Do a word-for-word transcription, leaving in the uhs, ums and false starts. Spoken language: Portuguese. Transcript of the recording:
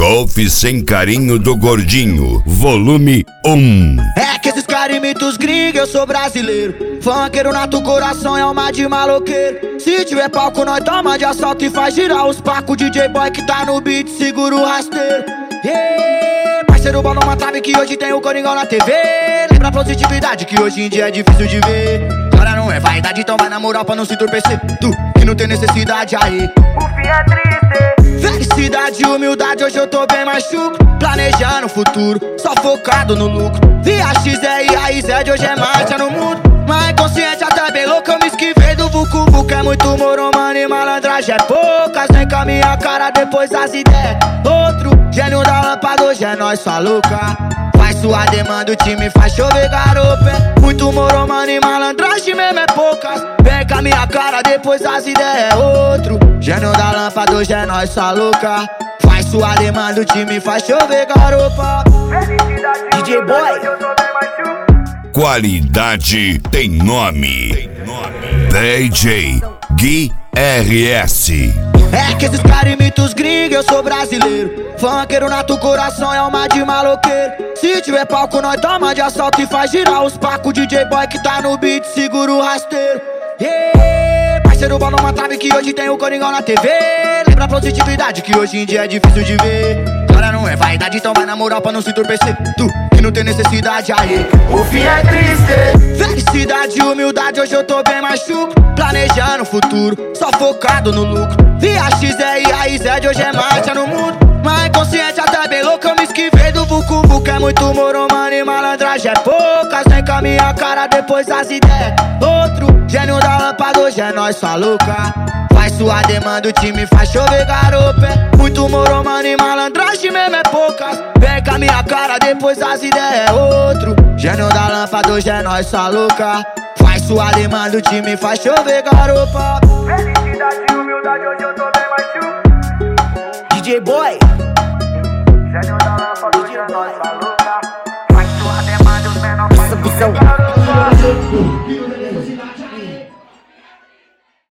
Golf Sem Carinho do Gordinho, volume um. É que esses caras imitam os gringos, eu sou brasileiro. Funkeiro nato, coração é alma de maloqueiro. Se tiver palco, nós toma de assalto e faz girar os pacos. D J Boy que tá no beat, segura o rasteiro. Yeah. Parceiro bom numa trave que hoje tem o Coringão na T V. Lembra a positividade que hoje em dia é difícil de ver. Agora não é vaidade, então vai na moral pra não se entorpecer. Tu que não tem necessidade aí, o fim é triste. Felicidade e humildade, hoje eu tô bem mais chucro. Planejando o futuro, só focado no lucro. Via X E e a Z, hoje é marcha no mundo. Mas consciência tá bem louca, eu me esquivei do Vucu Vucu. É muito moro, mano, e malandragem é poucas. Vem com a minha cara, depois as ideias. Outro gênio da lâmpada, hoje é nós, sua louca. Faz sua demanda, o time faz chover garopa. É muito moro, mano, e malandragem mesmo é poucas. Vem com a minha cara, depois as ideias é outro gênio da lâmpada, hoje é nós, sua louca. Faz sua demanda, o time faz chover garopa. D J Boy, eu tô bem mais chucro. Qualidade tem nome. D J Gui R S. É que esses caras imitam os gringos, eu sou brasileiro. Funkeiro nato, coração é alma de maloqueiro. Se tiver palco, nós toma de assalto e faz girar os pacos. D J Boy que tá no beat, segura o rasteiro. Yeah. Parceiro bom numa trave que hoje tem o Coringão na T V. Lembra a positividade que hoje em dia é difícil de ver. Agora não é vaidade, então vai na moral pra não se entorpecer. Tu que não tem necessidade aí, o fim é triste. Felicidade e humildade, hoje eu tô bem mais chucro. Planejando o futuro, só focado no lucro. Via X E e a Z, hoje é marcha no mundo. Mas consciência tá bem louca, eu me esquivei do Vucu Vucu. É muito moro, mano, e malandragem é poucas. Vem com a minha cara, depois as ideias. Outro gênio da lâmpada, hoje é nós, sua louca. Faz sua demanda, o time faz chover garopa. É muito moro, mano, e malandragem mesmo é poucas. Vem com a minha cara, depois as ideias é outro gênio da lâmpada, hoje é nós, sua louca. Faz sua demanda, o time faz chover garopa. Felicidade e humildade, hoje eu tô bem mais chucro. D J Boy, gênio da lâmpada, hoje é nós, sua louca. Faz sua demanda, os menores faz chover garopa.